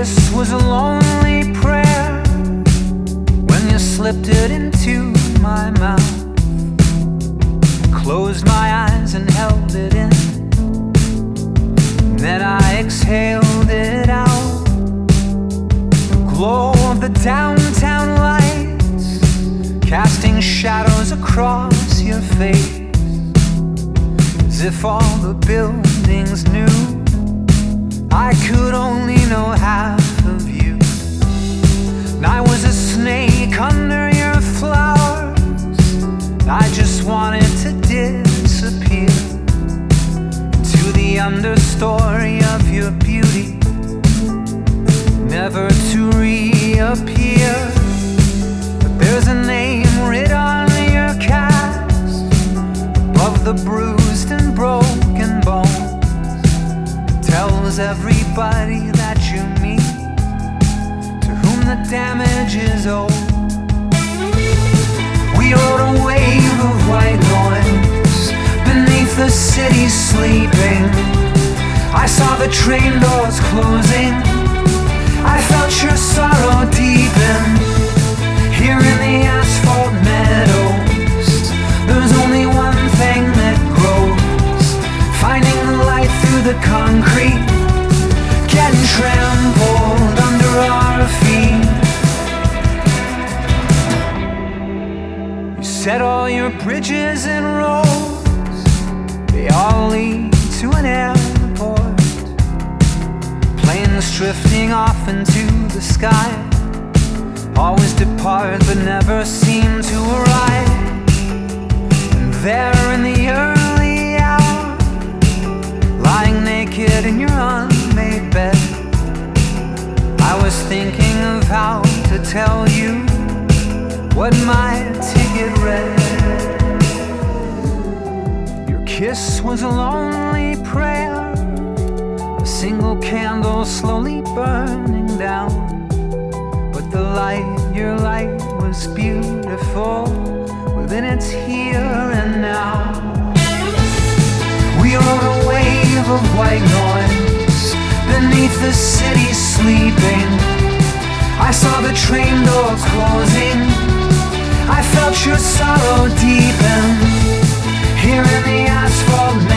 kiss was a lonely prayer when you slipped it into my mouth. Closed my eyes and held it in, then I exhaled it out. The glow of the downtown lights casting shadows across your face, as if all the buildings knew I could only know half of you. And I was a snake under your flowers, I just wanted to disappear to the understory of your beauty, never to reappear. But there's a name written on your cast above the bruised and broken bones. Tells everybody that you meet to whom the damage is owed. We rode a wave of white noise beneath the city sleeping. I saw the train doors closing, I felt your sorrow deepen. Here in the asphalt meadows, there's only one thing that grows, finding the light through the concrete, getting trampled under our feet. You set all your bridges and roads, they all lead to an airport. Planes drifting off into the sky, always depart but never seem to arrive. And there in the early hour, lying naked in your unmade bed, I was thinking of how to tell you what my ticket read. Your kiss was a lonely prayer, a single candle slowly burning down. But the light, your light was beautiful within its here and now. We rode a wave of white noise beneath the city sleeping. I saw the train doors closing, I felt your sorrow deepen. Here in the asphalt